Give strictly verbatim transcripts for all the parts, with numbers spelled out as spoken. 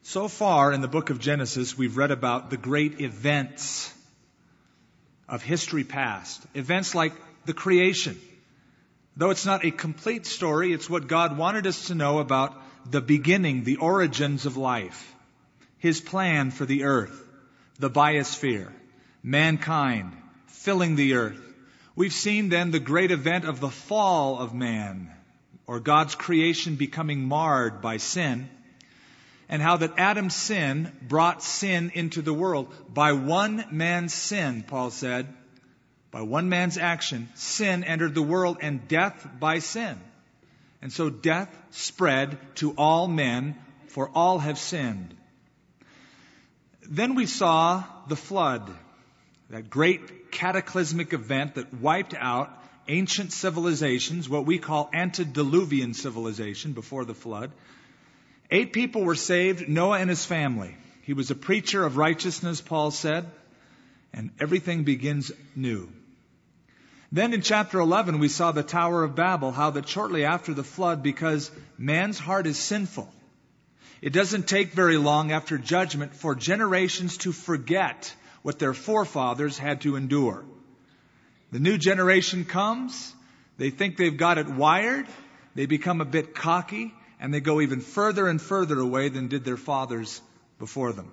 So far in the book of Genesis, we've read about the great events of history past. Events like the creation. Though it's not a complete story, it's what God wanted us to know about the beginning, the origins of life. His plan for the earth, the biosphere, mankind, filling the earth. We've seen then the great event of the fall of man, or God's creation becoming marred by sin. And how that Adam's sin brought sin into the world. By one man's sin, Paul said, by one man's action, sin entered the world, and death by sin. And so death spread to all men, for all have sinned. Then we saw the flood, that great cataclysmic event that wiped out ancient civilizations, what we call antediluvian civilization before the flood. Eight people were saved, Noah and his family. He was a preacher of righteousness, Paul said, and everything begins new. Then in chapter eleven, we saw the Tower of Babel, how that shortly after the flood, because man's heart is sinful, it doesn't take very long after judgment for generations to forget what their forefathers had to endure. The new generation comes, they think they've got it wired, they become a bit cocky, and they go even further and further away than did their fathers before them.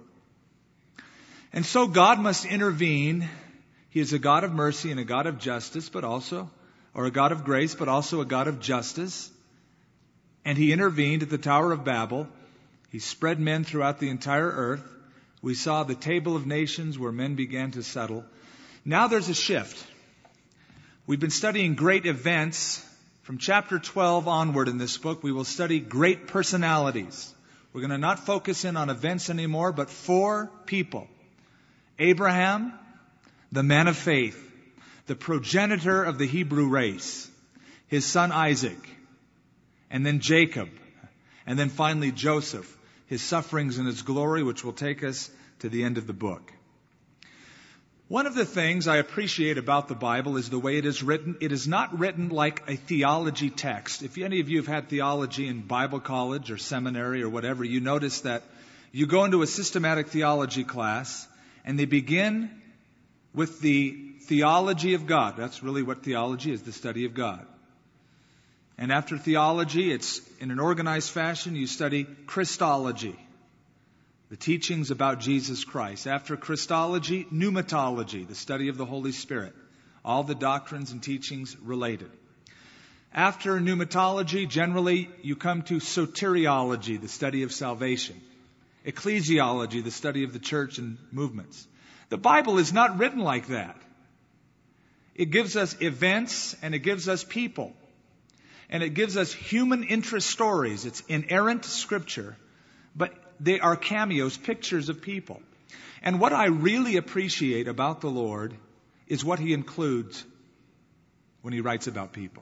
And so God must intervene. He is a God of mercy and a God of justice, but also, or a God of grace, but also a God of justice. And He intervened at the Tower of Babel. He spread men throughout the entire earth. We saw the table of nations where men began to settle. Now there's a shift. We've been studying great events. From chapter twelve onward in this book, we will study great personalities. We're going to not focus in on events anymore, but four people. Abraham, the man of faith, the progenitor of the Hebrew race, his son Isaac, and then Jacob, and then finally Joseph, his sufferings and his glory, which will take us to the end of the book. One of the things I appreciate about the Bible is the way it is written. It is not written like a theology text. If any of you have had theology in Bible college or seminary or whatever, you notice that you go into a systematic theology class and they begin with the theology of God. That's really what theology is, the study of God. And after theology, it's in an organized fashion, you study Christology. The teachings about Jesus Christ. After Christology, pneumatology, the study of the Holy Spirit. All the doctrines and teachings related. After pneumatology, generally you come to soteriology, the study of salvation. Ecclesiology, the study of the church and movements. The Bible is not written like that. It gives us events and it gives us people. And it gives us human interest stories. It's inerrant scripture. But they are cameos, pictures of people. And what I really appreciate about the Lord is what He includes when He writes about people.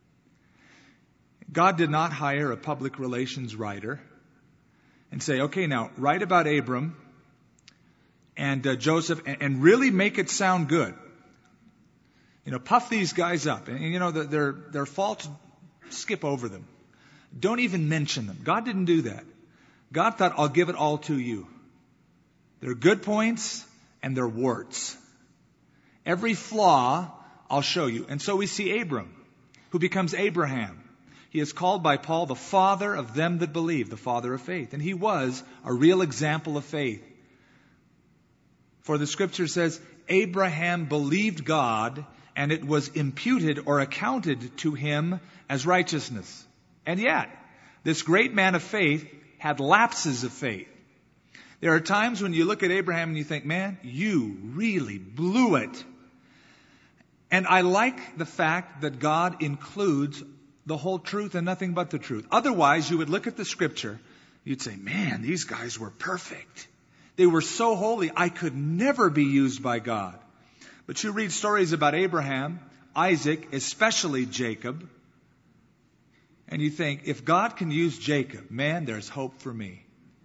God did not hire a public relations writer and say, okay, now write about Abram and uh, Joseph and, and really make it sound good. You know, puff these guys up. And, you know, their, their faults, skip over them. Don't even mention them. God didn't do that. God thought, I'll give it all to you. There are good points and there are warts. Every flaw, I'll show you. And so we see Abram, who becomes Abraham. He is called by Paul the father of them that believe, the father of faith. And he was a real example of faith. For the scripture says, Abraham believed God, and it was imputed or accounted to him as righteousness. And yet, this great man of faith had lapses of faith. There are times when you look at Abraham and you think, man, you really blew it. And I like the fact that God includes the whole truth and nothing but the truth. Otherwise, you would look at the scripture, you'd say, man, these guys were perfect. They were so holy, I could never be used by God. But you read stories about Abraham, Isaac, especially Jacob, and you think, if God can use Jacob, man, there's hope for me.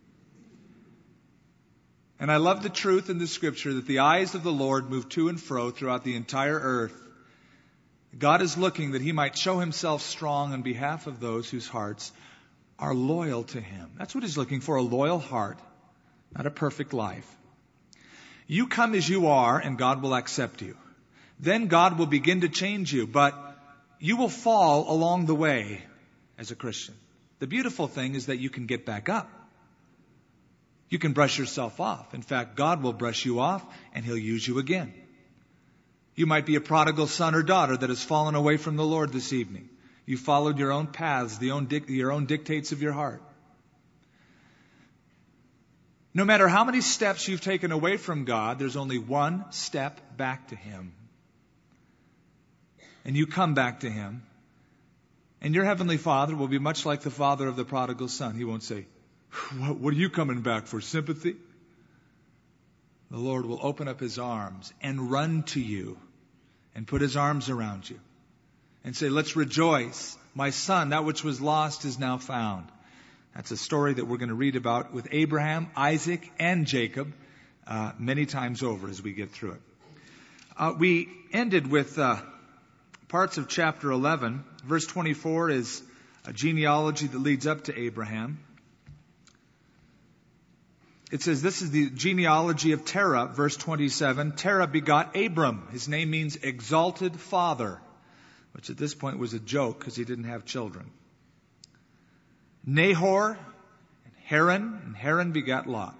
And I love the truth in the scripture that the eyes of the Lord move to and fro throughout the entire earth. God is looking that He might show Himself strong on behalf of those whose hearts are loyal to Him. That's what He's looking for, a loyal heart not a perfect life. You come as you are, and God will accept you. Then God will begin to change you, but you will fall along the way as a Christian. The beautiful thing is that you can get back up. You can brush yourself off. In fact, God will brush you off, and He'll use you again. You might be a prodigal son or daughter that has fallen away from the Lord this evening. You followed your own paths, the own dic- your own dictates of your heart. No matter how many steps you've taken away from God, there's only one step back to Him. And you come back to Him. And your Heavenly Father will be much like the father of the prodigal son. He won't say, what, what are you coming back for, sympathy? The Lord will open up His arms and run to you and put His arms around you and say, let's rejoice. My son, that which was lost is now found. That's a story that we're going to read about with Abraham, Isaac, and Jacob uh, many times over as we get through it. Uh, we ended with uh, parts of chapter eleven. Verse twenty-four is a genealogy that leads up to Abraham. It says, this is the genealogy of Terah, verse twenty-seven. Terah begot Abram. His name means exalted father, which at this point was a joke because he didn't have children. Nahor and Haran, and Haran begat Lot.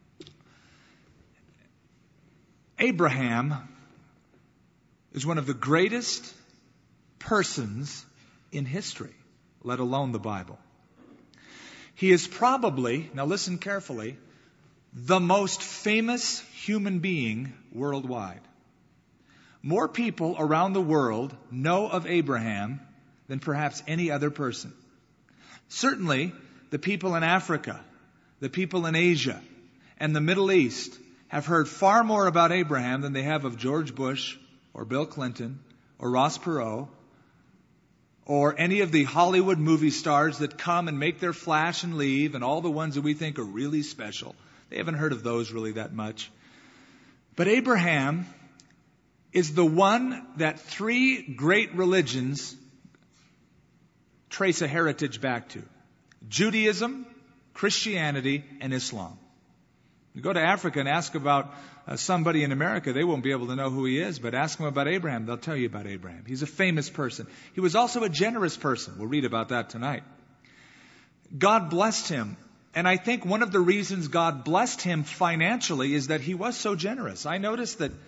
Abraham is one of the greatest persons in history, let alone the Bible. He is probably, now listen carefully, the most famous human being worldwide. More people around the world know of Abraham than perhaps any other person. Certainly, the people in Africa, the people in Asia, and the Middle East have heard far more about Abraham than they have of George Bush or Bill Clinton or Ross Perot or any of the Hollywood movie stars that come and make their flash and leave, and all the ones that we think are really special. They haven't heard of those really that much. But Abraham is the one that three great religions trace a heritage back to: Judaism, Christianity, and Islam. You go to Africa and ask about uh, somebody in America, they won't be able to know who he is, but ask them about Abraham, they'll tell you about Abraham. He's a famous person. He was also a generous person. We'll read about that tonight. God blessed him, and I think one of the reasons God blessed him financially is that he was so generous. I noticed that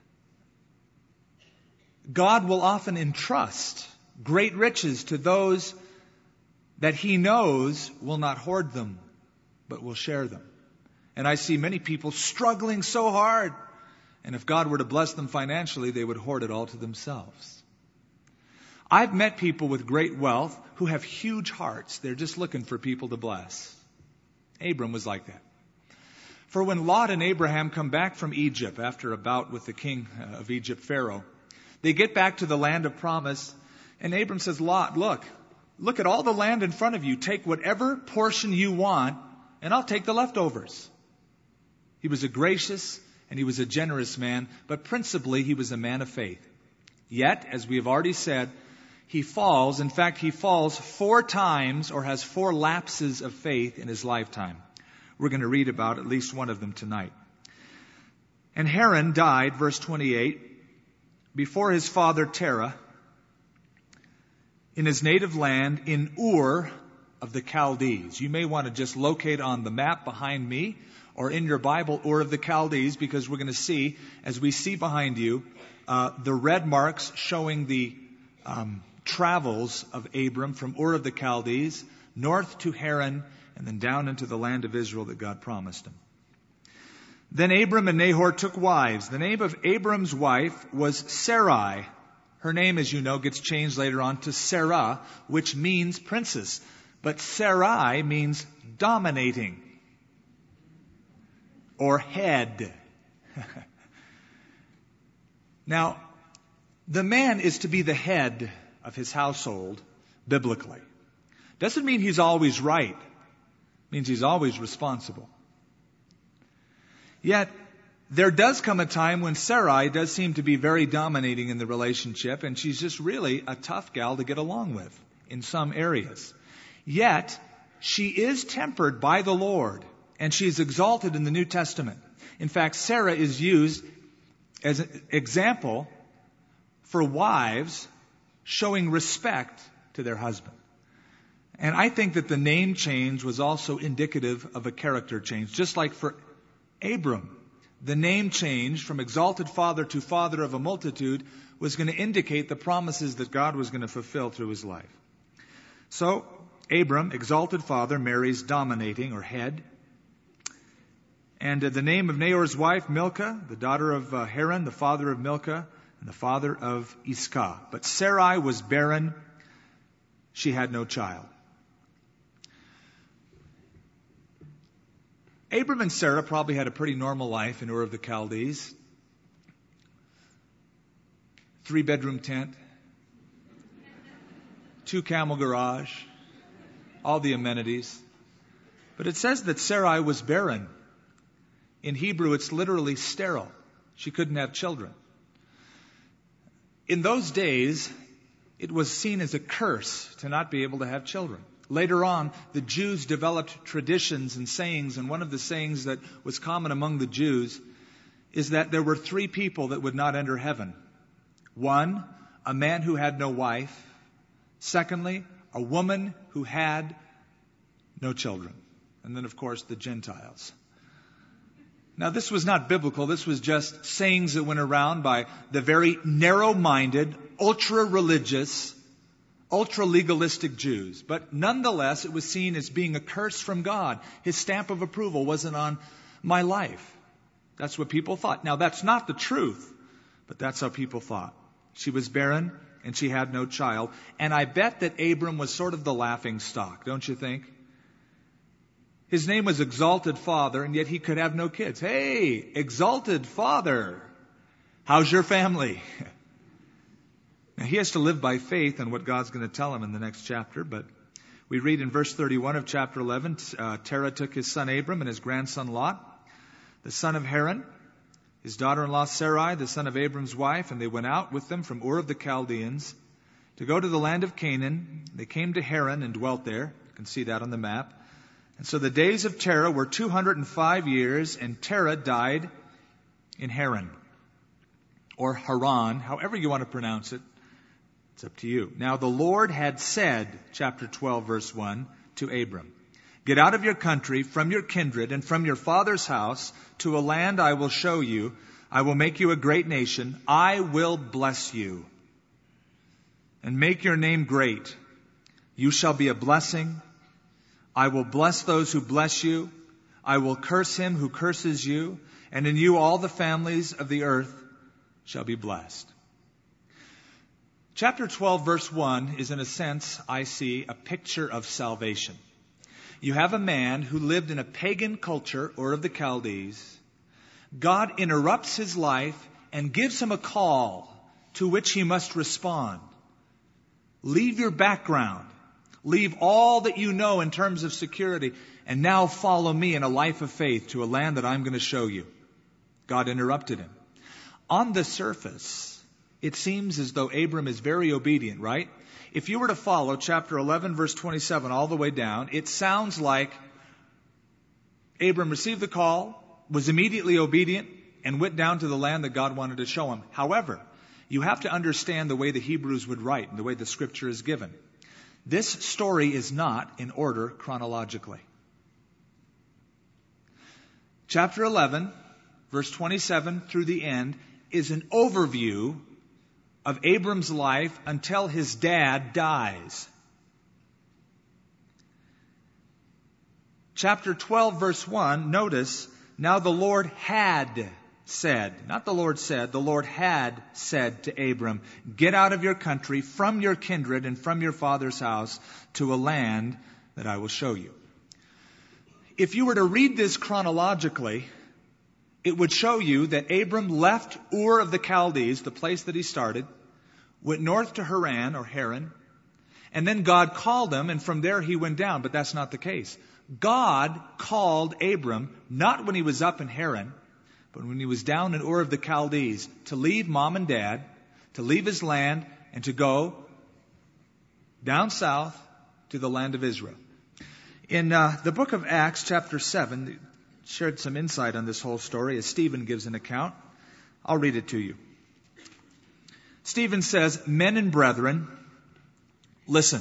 God will often entrust great riches to those that He knows will not hoard them, but will share them. And I see many people struggling so hard. And if God were to bless them financially, they would hoard it all to themselves. I've met people with great wealth who have huge hearts. They're just looking for people to bless. Abram was like that. For when Lot and Abraham come back from Egypt after a bout with the king of Egypt, Pharaoh, they get back to the land of promise. And Abram says, Lot, look, look at all the land in front of you. Take whatever portion you want, and I'll take the leftovers. He was a gracious and he was a generous man, but principally he was a man of faith. Yet, as we have already said, he falls. In fact, he falls four times or has four lapses of faith in his lifetime. We're going to read about at least one of them tonight. And Haran died, verse twenty-eight, before his father Terah, in his native land in Ur of the Chaldees. You may want to just locate on the map behind me or in your Bible, Ur of the Chaldees, because we're going to see, as we see behind you, uh, the red marks showing the um, travels of Abram from Ur of the Chaldees, north to Haran, and then down into the land of Israel that God promised him. Then Abram and Nahor took wives. The name of Abram's wife was Sarai. Her name, as you know, gets changed later on to Sarah, which means princess. But Sarai means dominating or head. Now, the man is to be the head of his household biblically. Doesn't mean he's always right. It means he's always responsible. Yet, there does come a time when Sarai does seem to be very dominating in the relationship, and she's just really a tough gal to get along with in some areas. Yet, she is tempered by the Lord, and she's exalted in the New Testament. In fact, Sarah is used as an example for wives showing respect to their husband. And I think that the name change was also indicative of a character change. Just like for Abram, the name change from exalted father to father of a multitude was going to indicate the promises that God was going to fulfill through his life. So, Abram, exalted father, marries dominating or head. And uh, the name of Nahor's wife, Milcah, the daughter of uh, Haran, the father of Milcah, and the father of Iscah. But Sarai was barren. She had no child. Abram and Sarah probably had a pretty normal life in Ur of the Chaldees. Three-bedroom tent, two camel garage, all the amenities. But it says that Sarai was barren. In Hebrew, it's literally sterile. She couldn't have children. In those days, it was seen as a curse to not be able to have children. Later on, the Jews developed traditions and sayings, and one of the sayings that was common among the Jews is that there were three people that would not enter heaven. One, a man who had no wife. Secondly, a woman who had no children. And then, of course, the Gentiles. Now, this was not biblical. This was just sayings that went around by the very narrow-minded, ultra-religious, ultra-legalistic Jews. But nonetheless, it was seen as being a curse from God. His stamp of approval wasn't on my life. That's what people thought. Now, that's not the truth, but that's how people thought. She was barren, and she had no child. And I bet that Abram was sort of the laughing stock, don't you think? His name was Exalted Father, and yet he could have no kids. Hey, Exalted Father, how's your family? Now, he has to live by faith on what God's going to tell him in the next chapter. But we read in verse thirty-one of chapter eleven, uh, Terah took his son Abram and his grandson Lot, the son of Haran, his daughter-in-law Sarai, the son of Abram's wife, and they went out with them from Ur of the Chaldeans to go to the land of Canaan. They came to Haran and dwelt there. You can see that on the map. And so the days of Terah were two hundred five years, and Terah died in Haran, or Haran, however you want to pronounce it. It's up to you. Now the Lord had said, chapter twelve, verse one, to Abram, "Get out of your country, from your kindred, and from your father's house, to a land I will show you. I will make you a great nation. I will bless you and make your name great. You shall be a blessing. I will bless those who bless you. I will curse him who curses you. And in you all the families of the earth shall be blessed." Chapter twelve, verse one is, in a sense, I see, a picture of salvation. You have a man who lived in a pagan culture, Ur of the Chaldees. God interrupts his life and gives him a call to which he must respond. Leave your background. Leave all that you know in terms of security, and now follow me in a life of faith to a land that I'm going to show you. God interrupted him. On the surface, it seems as though Abram is very obedient, right? If you were to follow chapter eleven, verse twenty-seven, all the way down, it sounds like Abram received the call, was immediately obedient, and went down to the land that God wanted to show him. However, you have to understand the way the Hebrews would write and the way the Scripture is given. This story is not in order chronologically. Chapter eleven, verse twenty-seven through the end, is an overview of Abram's life until his dad dies. Chapter twelve, verse one, notice, now the Lord had said, not the Lord said, the Lord had said to Abram, "Get out of your country, from your kindred, and from your father's house, to a land that I will show you." If you were to read this chronologically, it would show you that Abram left Ur of the Chaldees, the place that he started, went north to Haran or Haran, and then God called him, and from there he went down. But that's not the case. God called Abram not when he was up in Haran, but when he was down in Ur of the Chaldees, to leave mom and dad, to leave his land, and to go down south to the land of Israel. In uh, the book of Acts, chapter seven, shared some insight on this whole story as Stephen gives an account. I'll read it to you. Stephen says, "Men and brethren, listen.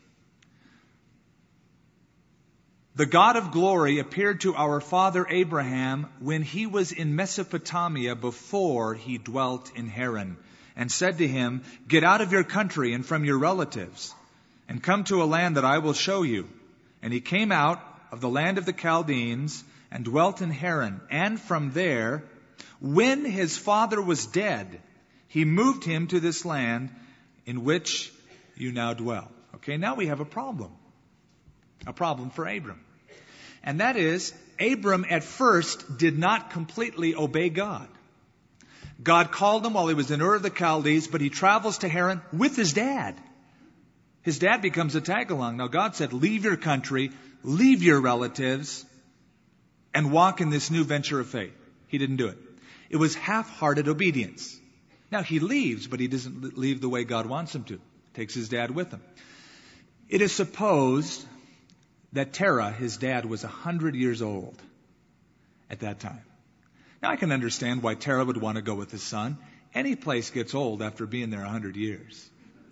The God of glory appeared to our father Abraham when he was in Mesopotamia before he dwelt in Haran, and said to him, 'Get out of your country and from your relatives, and come to a land that I will show you.' And he came out of the land of the Chaldeans and dwelt in Haran. And from there, when his father was dead, he moved him to this land in which you now dwell." Okay, now we have a problem. A problem for Abram. And that is, Abram at first did not completely obey God. God called him while he was in Ur of the Chaldees, but he travels to Haran with his dad. His dad becomes a tag-along. Now God said, leave your country, leave your relatives, and walk in this new venture of faith. He didn't do it. It was half-hearted obedience. Now he leaves, but he doesn't leave the way God wants him to. Takes his dad with him. It is supposed that Terah, his dad, was one hundred years old at that time. Now I can understand why Terah would want to go with his son. Any place gets old after being there one hundred years.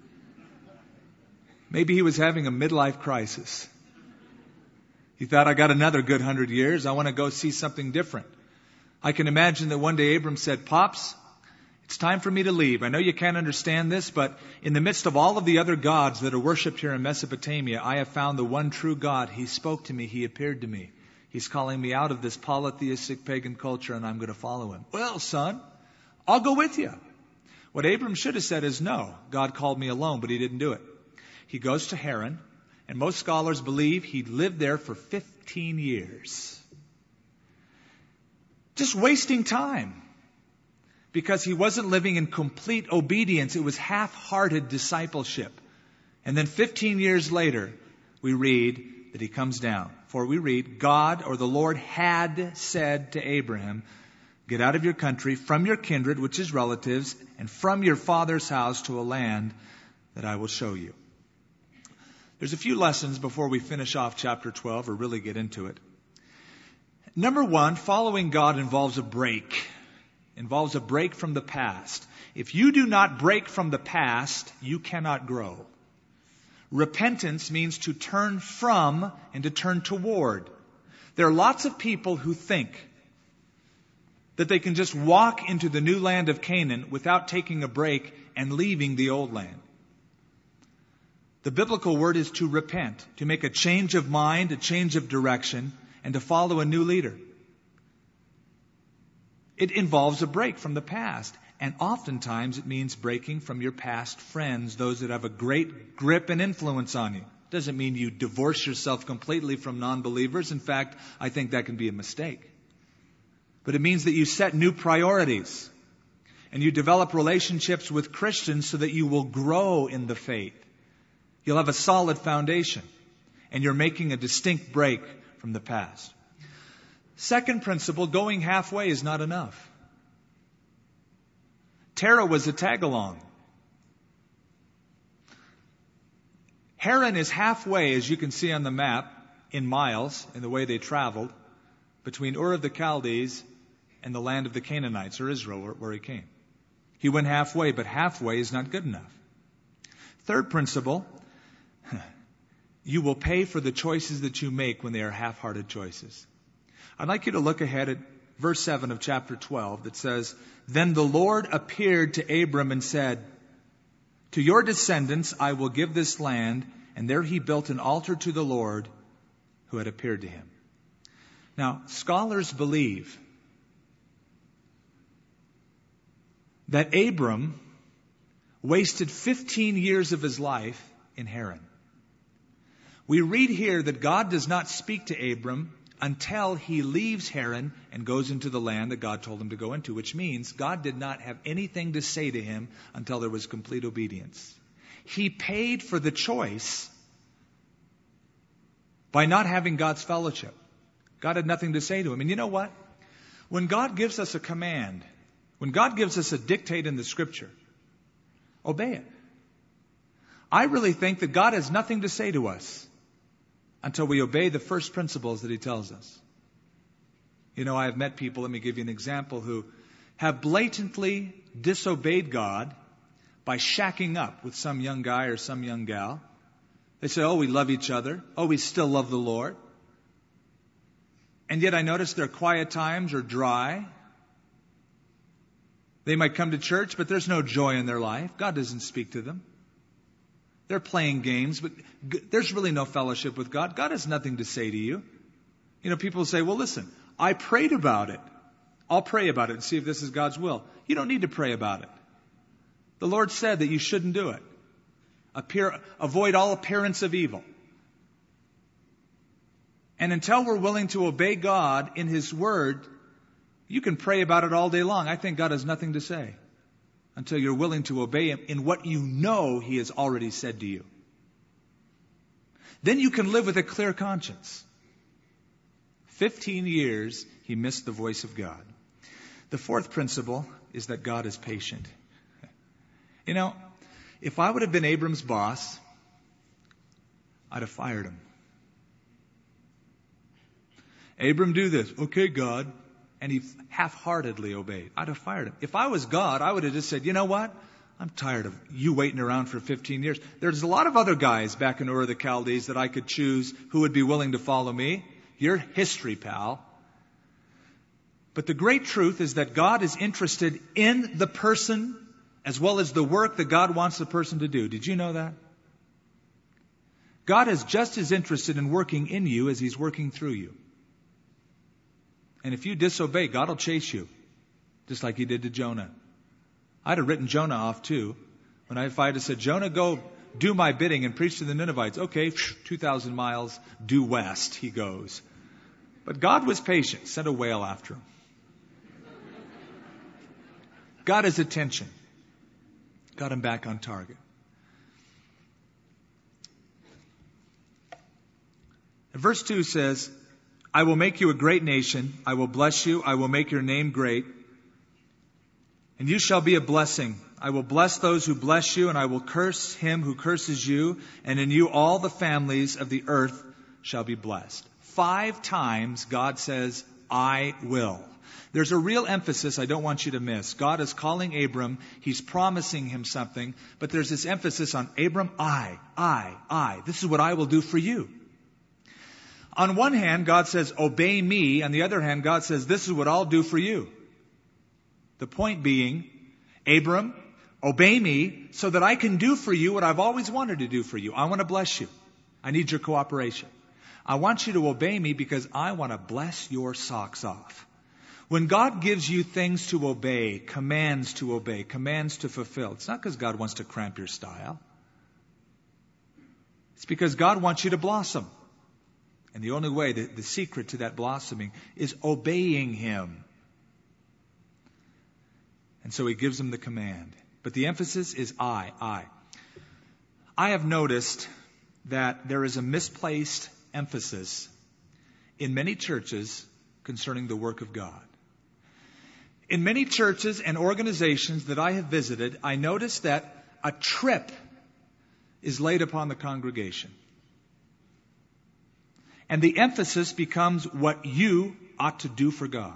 Maybe he was having a midlife crisis. He thought, I got another good hundred years. I want to go see something different. I can imagine that one day Abram said, "Pops, it's time for me to leave. I know you can't understand this, but in the midst of all of the other gods that are worshipped here in Mesopotamia, I have found the one true God. He spoke to me. He appeared to me. He's calling me out of this polytheistic pagan culture, and I'm going to follow him." "Well, son, I'll go with you." What Abram should have said is, no, God called me alone, but he didn't do it. He goes to Haran, and most scholars believe he lived there for fifteen years. Just wasting time. Because he wasn't living in complete obedience. It was half-hearted discipleship. And then fifteen years later, we read that he comes down. For we read, God or the Lord had said to Abraham, "Get out of your country, from your kindred, which is relatives, and from your father's house to a land that I will show you." There's a few lessons before we finish off chapter twelve or really get into it. Number one, following God involves a break. Involves a break from the past. If you do not break from the past, you cannot grow. Repentance means to turn from and to turn toward. There are lots of people who think that they can just walk into the new land of Canaan without taking a break and leaving the old land. The biblical word is to repent, to make a change of mind, a change of direction, and to follow a new leader. It involves a break from the past. And oftentimes it means breaking from your past friends, those that have a great grip and influence on you. Doesn't mean you divorce yourself completely from non-believers. In fact, I think that can be a mistake. But it means that you set new priorities. And you develop relationships with Christians so that you will grow in the faith. You'll have a solid foundation. And you're making a distinct break from the past. Second principle, going halfway is not enough. Terah was a tag-along. Haran is halfway, as you can see on the map, in miles, in the way they traveled, between Ur of the Chaldees and the land of the Canaanites, or Israel, where he came. He went halfway, but halfway is not good enough. Third principle, you will pay for the choices that you make when they are half-hearted choices. I'd like you to look ahead at verse seven of chapter twelve that says, "Then the Lord appeared to Abram and said, 'To your descendants I will give this land,' and there he built an altar to the Lord who had appeared to him." Now, scholars believe that Abram wasted fifteen years of his life in Haran. We read here that God does not speak to Abram until he leaves Haran and goes into the land that God told him to go into, which means God did not have anything to say to him until there was complete obedience. He paid for the choice by not having God's fellowship. God had nothing to say to him. And you know what? When God gives us a command, when God gives us a dictate in the Scripture, obey it. I really think that God has nothing to say to us until we obey the first principles that he tells us. You know, I have met people, let me give you an example, who have blatantly disobeyed God by shacking up with some young guy or some young gal. They say, oh, we love each other. Oh, we still love the Lord. And yet I notice their quiet times are dry. They might come to church, but there's no joy in their life. God doesn't speak to them. They're playing games, but there's really no fellowship with God. God has nothing to say to you. You know, people say, well, listen, I prayed about it. I'll pray about it and see if this is God's will. You don't need to pray about it. The Lord said that you shouldn't do it. Appear, avoid all appearance of evil. And until we're willing to obey God in His Word, you can pray about it all day long. I think God has nothing to say until you're willing to obey Him in what you know He has already said to you. Then you can live with a clear conscience. Fifteen years, he missed the voice of God. The fourth principle is that God is patient. You know, if I would have been Abram's boss, I'd have fired him. Abram, do this. Okay, God. And he half-heartedly obeyed. I'd have fired him. If I was God, I would have just said, you know what? I'm tired of you waiting around for fifteen years. There's a lot of other guys back in Ur of the Chaldees that I could choose who would be willing to follow me. You're history, pal. But the great truth is that God is interested in the person as well as the work that God wants the person to do. Did you know that? God is just as interested in working in you as He's working through you. And if you disobey, God will chase you, just like He did to Jonah. I'd have written Jonah off too. When I, if I had said, Jonah, go do my bidding and preach to the Ninevites. Okay, two thousand miles due west he goes. But God was patient, sent a whale after him. Got his attention. Got him back on target. And verse two says, I will make you a great nation. I will bless you. I will make your name great. And you shall be a blessing. I will bless those who bless you, and I will curse him who curses you. And in you all the families of the earth shall be blessed. Five times God says, I will. There's a real emphasis I don't want you to miss. God is calling Abram. He's promising him something. But there's this emphasis on Abram, I, I, I. This is what I will do for you. On one hand, God says, obey me. On the other hand, God says, this is what I'll do for you. The point being, Abram, obey me so that I can do for you what I've always wanted to do for you. I want to bless you. I need your cooperation. I want you to obey me because I want to bless your socks off. When God gives you things to obey, commands to obey, commands to fulfill, it's not because God wants to cramp your style. It's because God wants you to blossom. And the only way, the, the secret to that blossoming is obeying Him. And so He gives them the command. But the emphasis is I, I. I have noticed that there is a misplaced emphasis in many churches concerning the work of God. In many churches and organizations that I have visited, I noticed that a trip is laid upon the congregation. And the emphasis becomes what you ought to do for God.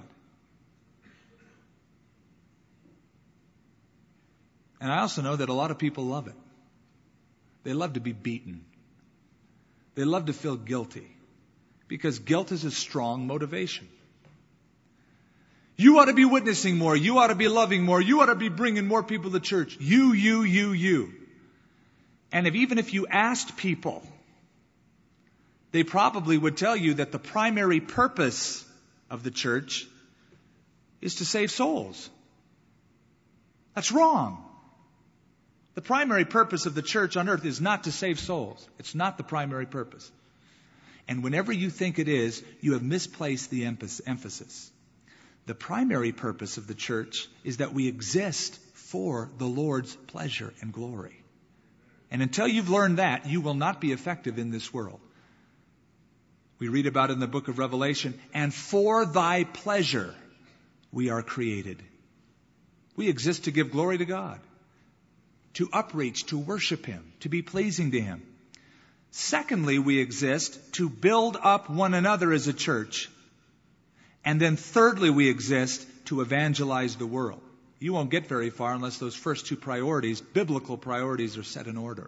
And I also know that a lot of people love it. They love to be beaten. They love to feel guilty. Because guilt is a strong motivation. You ought to be witnessing more. You ought to be loving more. You ought to be bringing more people to church. You, you, you, you. And if even if you asked people, they probably would tell you that the primary purpose of the church is to save souls. That's wrong. The primary purpose of the church on earth is not to save souls. It's not the primary purpose. And whenever you think it is, you have misplaced the emphasis. The primary purpose of the church is that we exist for the Lord's pleasure and glory. And until you've learned that, you will not be effective in this world. We read about it in the book of Revelation, and for thy pleasure we are created. We exist to give glory to God, to upreach, to worship Him, to be pleasing to Him. Secondly, we exist to build up one another as a church. And then thirdly, we exist to evangelize the world. You won't get very far unless those first two priorities, biblical priorities, are set in order.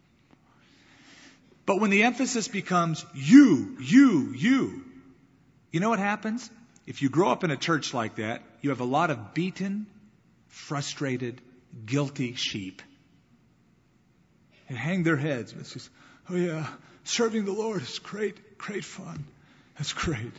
But when the emphasis becomes you, you, you, you know what happens? If you grow up in a church like that, you have a lot of beaten, frustrated, guilty sheep. They hang their heads. It's just, oh yeah, serving the Lord is great, great fun. That's great.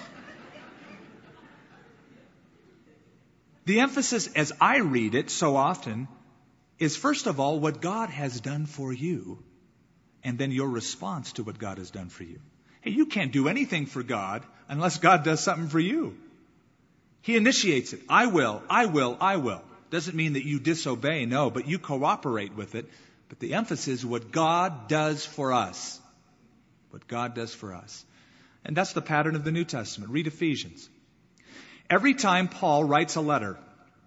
The emphasis, as I read it so often, is first of all what God has done for you, and then your response to what God has done for you. Hey, you can't do anything for God unless God does something for you. He initiates it. I will, I will, I will. Doesn't mean that you disobey, no, but you cooperate with it. But the emphasis is what God does for us. What God does for us. And that's the pattern of the New Testament. Read Ephesians. Every time Paul writes a letter,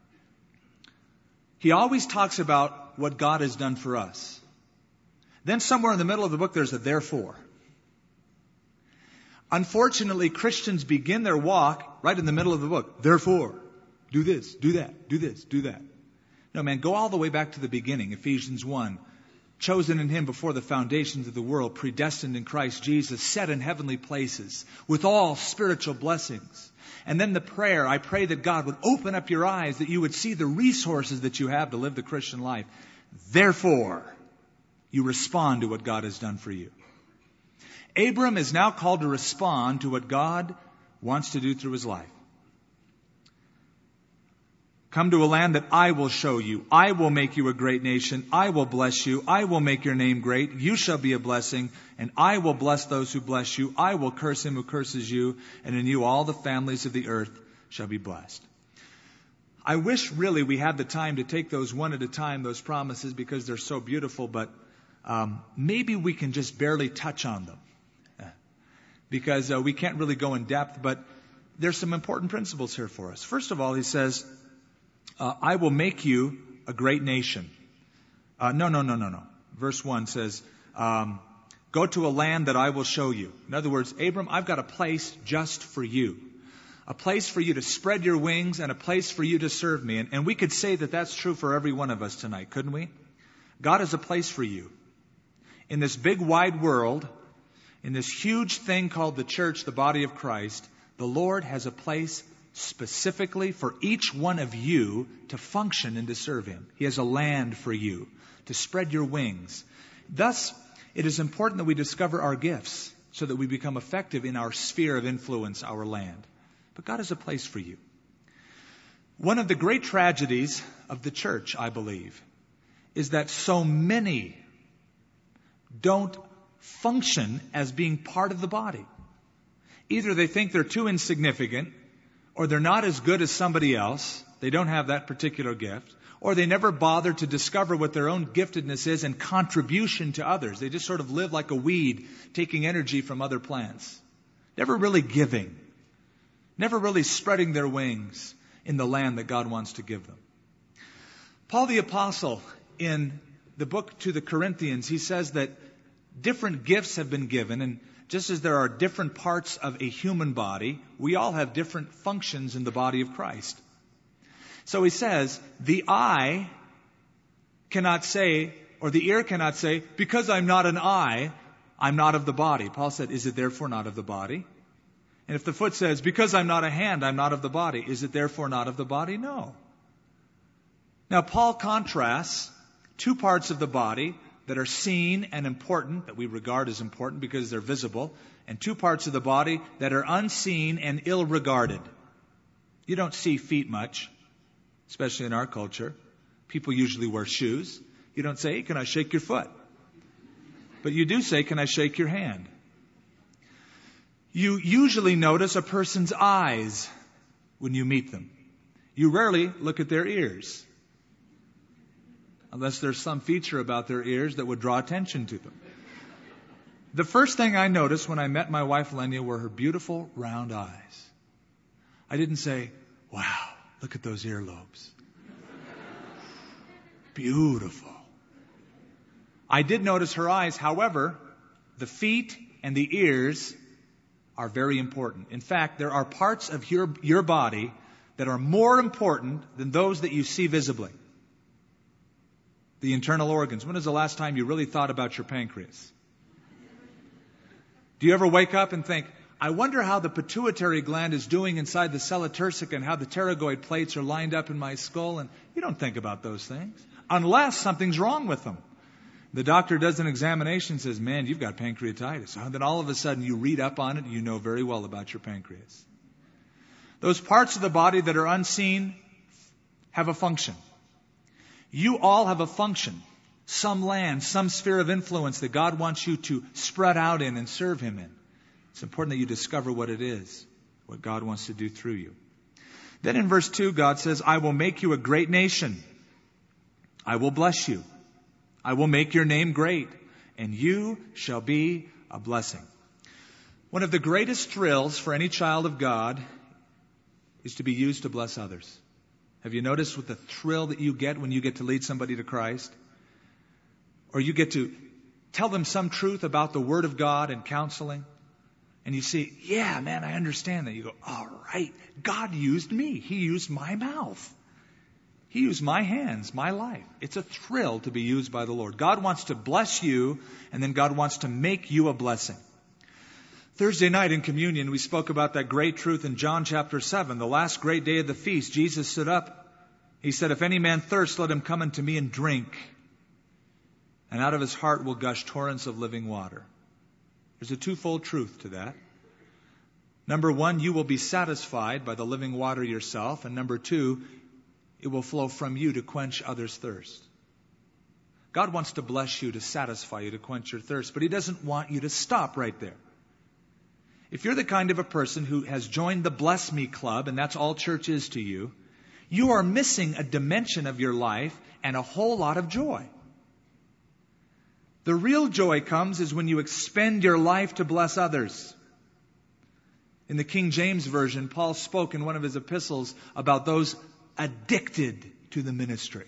he always talks about what God has done for us. Then somewhere in the middle of the book, there's a therefore. Unfortunately, Christians begin their walk right in the middle of the book. Therefore, do this, do that, do this, do that. No, man, go all the way back to the beginning, Ephesians one. Chosen in Him before the foundations of the world, predestined in Christ Jesus, set in heavenly places, with all spiritual blessings. And then the prayer, I pray that God would open up your eyes, that you would see the resources that you have to live the Christian life. Therefore, you respond to what God has done for you. Abram is now called to respond to what God wants to do through his life. Come to a land that I will show you. I will make you a great nation. I will bless you. I will make your name great. You shall be a blessing, and I will bless those who bless you. I will curse him who curses you, and in you all the families of the earth shall be blessed. I wish really we had the time to take those one at a time, those promises, because they're so beautiful, but um, maybe we can just barely touch on them. Because uh, we can't really go in depth, but there's some important principles here for us. First of all, he says, Uh, I will make you a great nation. Uh, no, no, no, no, no. Verse one says, um, go to a land that I will show you. In other words, Abram, I've got a place just for you. A place for you to spread your wings and a place for you to serve me. And, and we could say that that's true for every one of us tonight, couldn't we? God has a place for you. In this big wide world, in this huge thing called the church, the body of Christ, the Lord has a place specifically for each one of you to function and to serve Him. He has a land for you to spread your wings. Thus, it is important that we discover our gifts so that we become effective in our sphere of influence, our land. But God has a place for you. One of the great tragedies of the church, I believe, is that so many don't function as being part of the body. Either they think they're too insignificant, or they're not as good as somebody else. They don't have that particular gift. Or they never bother to discover what their own giftedness is and contribution to others. They just sort of live like a weed, taking energy from other plants. Never really giving. Never really spreading their wings in the land that God wants to give them. Paul the Apostle, in the book to the Corinthians, he says that different gifts have been given, and just as there are different parts of a human body, we all have different functions in the body of Christ. So he says, the eye cannot say, or the ear cannot say, because I'm not an eye, I'm not of the body. Paul said, is it therefore not of the body? And if the foot says, because I'm not a hand, I'm not of the body, is it therefore not of the body? No. Now, Paul contrasts two parts of the body that are seen and important, that we regard as important because they're visible, and two parts of the body that are unseen and ill-regarded. You don't see feet much, especially in our culture. People usually wear shoes. You don't say, hey, can I shake your foot? But you do say, can I shake your hand? You usually notice a person's eyes when you meet them. You rarely look at their ears, unless there's some feature about their ears that would draw attention to them. The first thing I noticed when I met my wife, Lenya, were her beautiful round eyes. I didn't say, wow, look at those earlobes. Beautiful. I did notice her eyes. However, the feet and the ears are very important. In fact, there are parts of your, your body that are more important than those that you see visibly. The internal organs. When was the last time you really thought about your pancreas? Do you ever wake up and think, I wonder how the pituitary gland is doing inside the sella turcica and how the pterygoid plates are lined up in my skull? And you don't think about those things unless something's wrong with them. The doctor does an examination and says, man, you've got pancreatitis. And then all of a sudden you read up on it and you know very well about your pancreas. Those parts of the body that are unseen have a function. You all have a function, some land, some sphere of influence that God wants you to spread out in and serve Him in. It's important that you discover what it is, what God wants to do through you. Then in verse two, God says, I will make you a great nation. I will bless you. I will make your name great, and you shall be a blessing. One of the greatest thrills for any child of God is to be used to bless others. Have you noticed what the thrill that you get when you get to lead somebody to Christ? Or you get to tell them some truth about the Word of God and counseling? And you see, yeah, man, I understand that. You go, all right, God used me. He used my mouth. He used my hands, my life. It's a thrill to be used by the Lord. God wants to bless you, and then God wants to make you a blessing. Thursday night in communion, we spoke about that great truth in John chapter seven, the last great day of the feast. Jesus stood up. He said, if any man thirst, let him come unto me and drink. And out of his heart will gush torrents of living water. There's a twofold truth to that. Number one, you will be satisfied by the living water yourself. And number two, it will flow from you to quench others' thirst. God wants to bless you, to satisfy you, to quench your thirst, but He doesn't want you to stop right there. If you're the kind of a person who has joined the Bless Me Club, and that's all church is to you, you are missing a dimension of your life and a whole lot of joy. The real joy comes is when you expend your life to bless others. In the King James Version, Paul spoke in one of his epistles about those addicted to the ministry.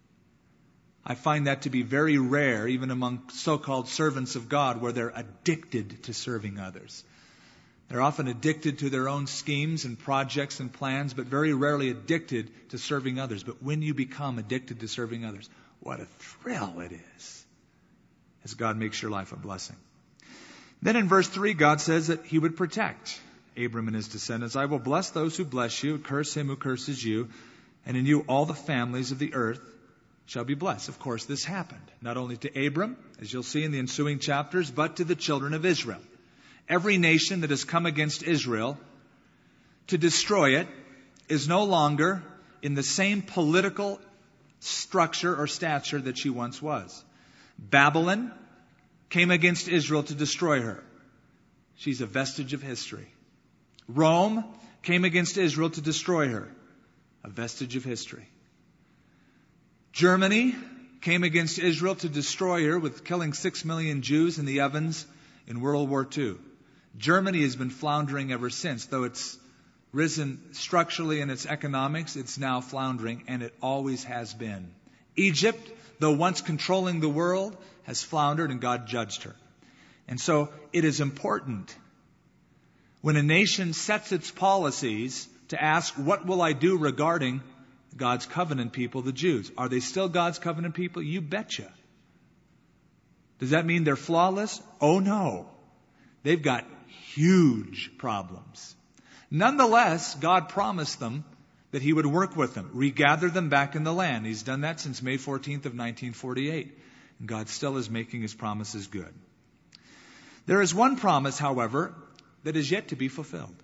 I find that to be very rare, even among so-called servants of God, where they're addicted to serving others. They're often addicted to their own schemes and projects and plans, but very rarely addicted to serving others. But when you become addicted to serving others, what a thrill it is as God makes your life a blessing. Then in verse three, God says that He would protect Abram and his descendants. I will bless those who bless you, curse him who curses you, and in you all the families of the earth shall be blessed. Of course, this happened not only to Abram, as you'll see in the ensuing chapters, but to the children of Israel. Every nation that has come against Israel to destroy it is no longer in the same political structure or stature that she once was. Babylon came against Israel to destroy her. She's a vestige of history. Rome came against Israel to destroy her. A vestige of history. Germany came against Israel to destroy her with killing six million Jews in the ovens in World War Two. Germany has been floundering ever since. Though it's risen structurally in its economics, it's now floundering, and it always has been. Egypt, though once controlling the world, has floundered, and God judged her. And so it is important when a nation sets its policies to ask, what will I do regarding God's covenant people, the Jews? Are they still God's covenant people? You betcha. Does that mean they're flawless? Oh no. They've got huge problems. Nonetheless, God promised them that He would work with them, regather them back in the land. He's done that since May fourteenth of nineteen forty-eight. And God still is making His promises good. There is one promise, however, that is yet to be fulfilled.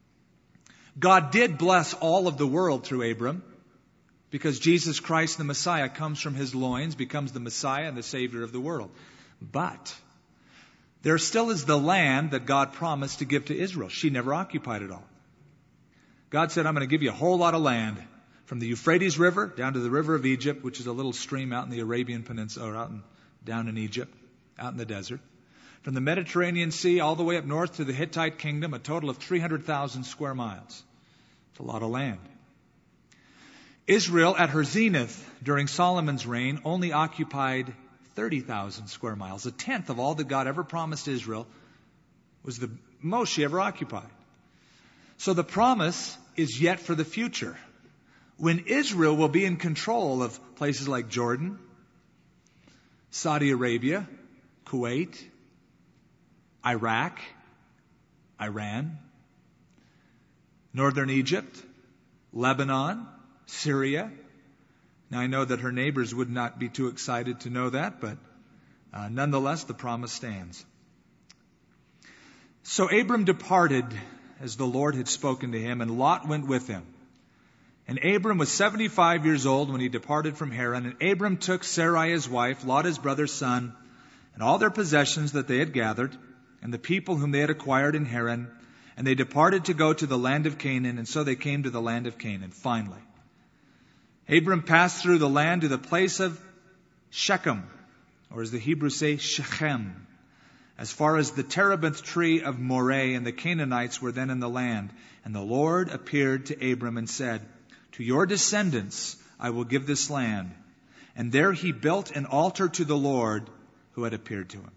God did bless all of the world through Abram, because Jesus Christ, the Messiah, comes from his loins, becomes the Messiah and the Savior of the world. But there still is the land that God promised to give to Israel. She never occupied it all. God said, I'm going to give you a whole lot of land, from the Euphrates River down to the river of Egypt, which is a little stream out in the Arabian Peninsula, or out in, down in Egypt, out in the desert. From the Mediterranean Sea all the way up north to the Hittite kingdom, a total of three hundred thousand square miles. It's a lot of land. Israel, at her zenith during Solomon's reign, only occupied thirty thousand square miles. A tenth of all that God ever promised Israel was the most she ever occupied. So the promise is yet for the future, when Israel will be in control of places like Jordan, Saudi Arabia, Kuwait, Iraq, Iran, northern Egypt, Lebanon, Syria. Now, I know that her neighbors would not be too excited to know that, but uh, nonetheless, the promise stands. So Abram departed as the Lord had spoken to him, and Lot went with him. And Abram was seventy-five years old when he departed from Haran. And Abram took Sarai his wife, Lot his brother's son, and all their possessions that they had gathered, and the people whom they had acquired in Haran, and they departed to go to the land of Canaan, and so they came to the land of Canaan, finally. Abram passed through the land to the place of Shechem, or as the Hebrews say, Shechem, as far as the terebinth tree of Moreh, and the Canaanites were then in the land. And the Lord appeared to Abram and said, to your descendants I will give this land. And there he built an altar to the Lord who had appeared to him.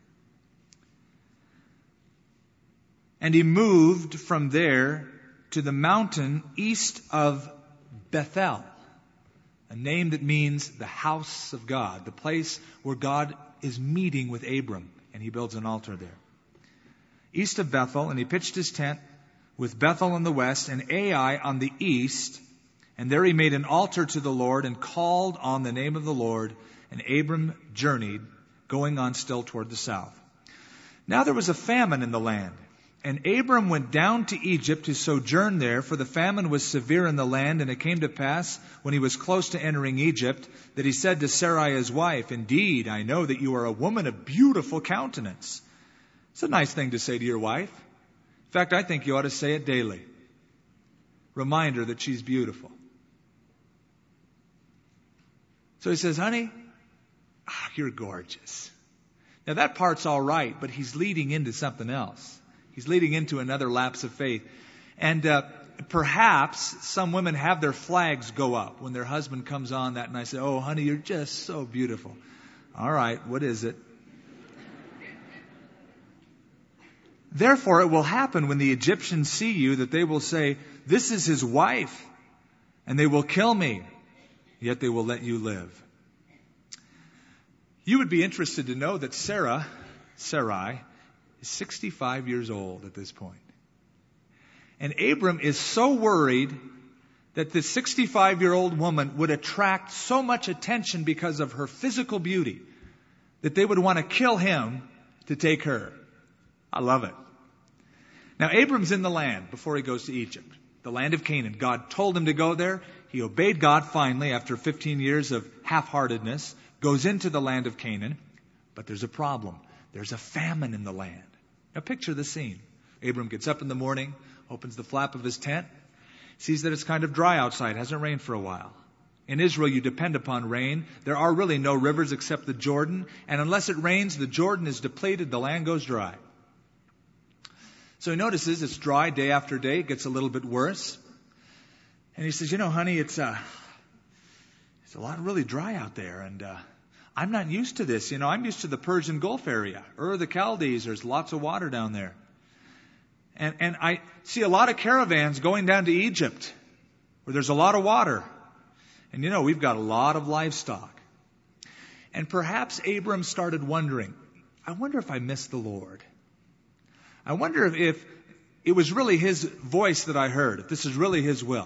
And he moved from there to the mountain east of Bethel, a name that means the house of God, the place where God is meeting with Abram, and he builds an altar there. East of Bethel, and he pitched his tent with Bethel on the west and Ai on the east, and there he made an altar to the Lord and called on the name of the Lord, and Abram journeyed, going on still toward the south. Now there was a famine in the land, and Abram went down to Egypt to sojourn there, for the famine was severe in the land. And it came to pass, when he was close to entering Egypt, that he said to Sarai his wife, indeed, I know that you are a woman of beautiful countenance. It's a nice thing to say to your wife. In fact, I think you ought to say it daily. Remind her that she's beautiful. So he says, honey, oh, you're gorgeous. Now that part's all right, but he's leading into something else. He's leading into another lapse of faith. And uh, perhaps some women have their flags go up when their husband comes on that night. Say, oh, honey, you're just so beautiful. All right, what is it? Therefore, it will happen when the Egyptians see you that they will say, this is his wife, and they will kill me, yet they will let you live. You would be interested to know that Sarah, Sarai, is sixty-five years old at this point. And Abram is so worried that this sixty-five-year-old woman would attract so much attention because of her physical beauty that they would want to kill him to take her. I love it. Now, Abram's in the land before he goes to Egypt, the land of Canaan. God told him to go there. He obeyed God finally after fifteen years of half-heartedness, goes into the land of Canaan. But there's a problem. There's a famine in the land. Now picture the scene. Abram gets up in the morning, opens the flap of his tent, sees that it's kind of dry outside. It hasn't rained for a while. In Israel, you depend upon rain. There are really no rivers except the Jordan. And unless it rains, the Jordan is depleted. The land goes dry. So he notices it's dry day after day. It gets a little bit worse. And he says, you know, honey, it's, uh, it's a lot really dry out there. And uh, I'm not used to this. You know, I'm used to the Persian Gulf area. Ur of the Chaldees, there's lots of water down there. And, and I see a lot of caravans going down to Egypt where there's a lot of water. And you know, we've got a lot of livestock. And perhaps Abram started wondering, I wonder if I missed the Lord. I wonder if, if it was really his voice that I heard, if this is really his will.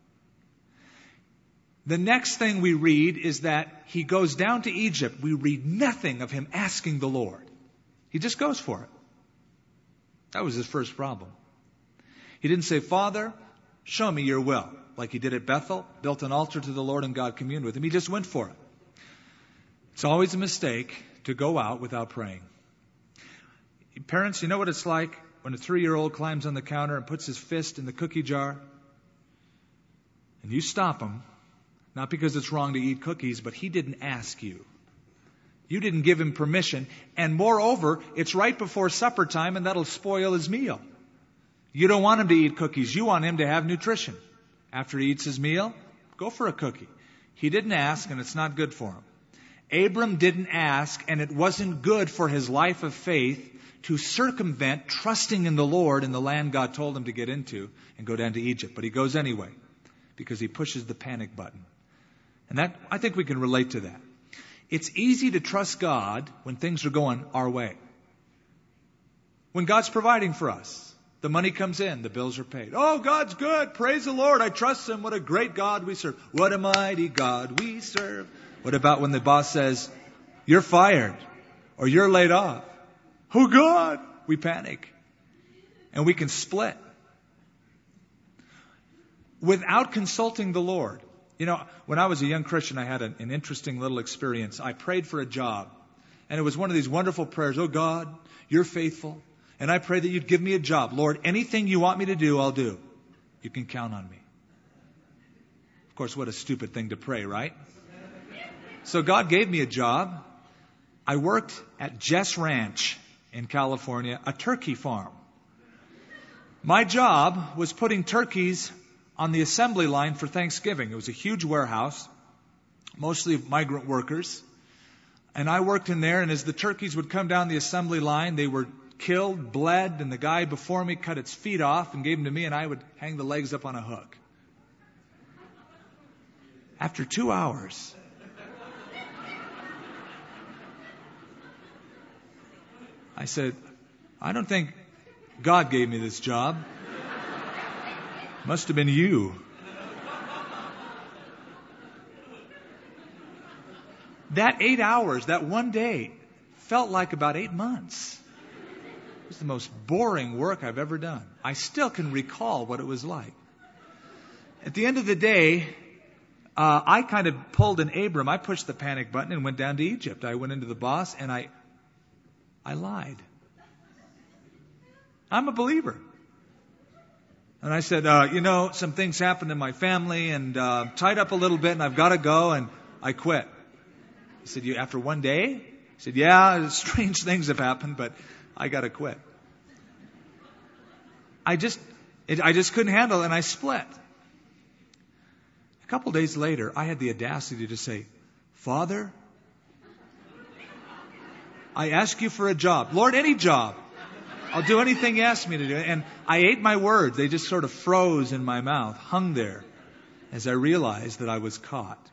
The next thing we read is that he goes down to Egypt. We read nothing of him asking the Lord. He just goes for it. That was his first problem. He didn't say, Father, show me your will, like he did at Bethel, built an altar to the Lord and God communed with him. He just went for it. It's always a mistake to go out without praying. Parents, you know what it's like when a three-year-old climbs on the counter and puts his fist in the cookie jar? And you stop him, not because it's wrong to eat cookies, but he didn't ask you. You didn't give him permission. And moreover, it's right before supper time, and that'll spoil his meal. You don't want him to eat cookies. You want him to have nutrition. After he eats his meal, go for a cookie. He didn't ask, and it's not good for him. Abram didn't ask, and it wasn't good for his life of faith to circumvent trusting in the Lord in the land God told him to get into and go down to Egypt. But he goes anyway because he pushes the panic button. And that, I think we can relate to that. It's easy to trust God when things are going our way. When God's providing for us, the money comes in, the bills are paid. Oh, God's good. Praise the Lord. I trust Him. What a great God we serve. What a mighty God we serve. What about when the boss says, you're fired or you're laid off? Oh, God. We panic and we can split without consulting the Lord. You know, when I was a young Christian, I had an, an interesting little experience. I prayed for a job, and it was one of these wonderful prayers. Oh, God, you're faithful, and I pray that you'd give me a job. Lord, anything you want me to do, I'll do. You can count on me. Of course, what a stupid thing to pray, right? So God gave me a job. I worked at Jess Ranch in California, a turkey farm. My job was putting turkeys on the assembly line for Thanksgiving. It was a huge warehouse, mostly migrant workers. And I worked in there, and as the turkeys would come down the assembly line, they were killed, bled, and the guy before me cut its feet off and gave them to me, and I would hang the legs up on a hook. After two hours, I said, I don't think God gave me this job. Must have been you. That eight hours, that one day, felt like about eight months. It was the most boring work I've ever done. I still can recall what it was like. At the end of the day, uh, I kind of pulled an Abram. I pushed the panic button and went down to Egypt. I went into the boss and I, I lied. I'm a believer. And I said, uh, you know, some things happened in my family and uh, tied up a little bit and I've got to go, and I quit. He said, you after one day? He said, yeah, strange things have happened, but I got to quit. I just, it, I just couldn't handle it, and I split. A couple days later, I had the audacity to say, Father, I ask you for a job. Lord, any job. I'll do anything you ask me to do. And I ate my words. They just sort of froze in my mouth, hung there, as I realized that I was caught.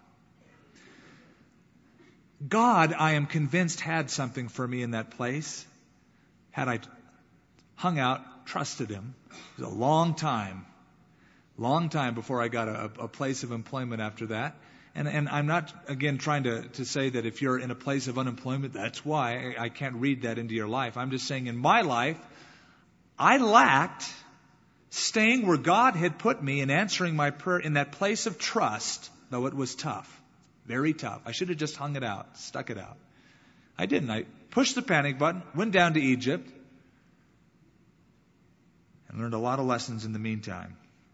God, I am convinced, had something for me in that place. Had I hung out, trusted Him. It was a long time, long time before I got a, a place of employment after that. And, and I'm not, again, trying to, to say that if you're in a place of unemployment, that's why. I, I can't read that into your life. I'm just saying in my life, I lacked staying where God had put me and answering my prayer in that place of trust, though it was tough. Very tough. I should have just hung it out, stuck it out. I didn't. I pushed the panic button, went down to Egypt, and learned a lot of lessons in the meantime.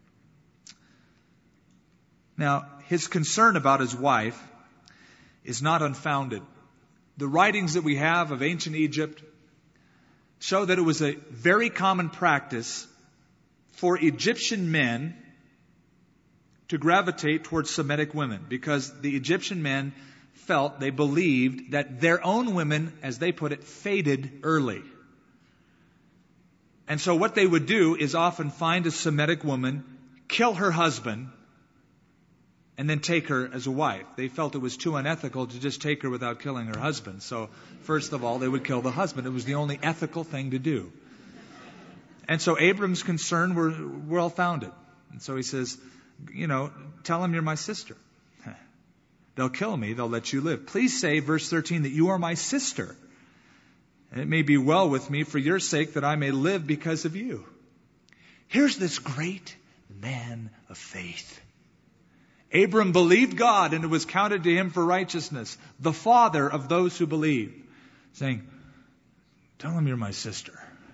Now, his concern about his wife is not unfounded. The writings that we have of ancient Egypt show that it was a very common practice for Egyptian men to gravitate towards Semitic women, because the Egyptian men felt, they believed, that their own women, as they put it, faded early. And so what they would do is often find a Semitic woman, kill her husband, and then take her as a wife. They felt it was too unethical to just take her without killing her husband. So first of all, they would kill the husband. It was the only ethical thing to do. And so Abram's concern were well founded. And so he says, you know, tell them you're my sister. They'll kill me. They'll let you live. Please say, verse thirteen, that you are my sister. And it may be well with me for your sake that I may live because of you. Here's this great man of faith. Abram believed God, and it was counted to him for righteousness. The father of those who believe. Saying, tell him you're my sister.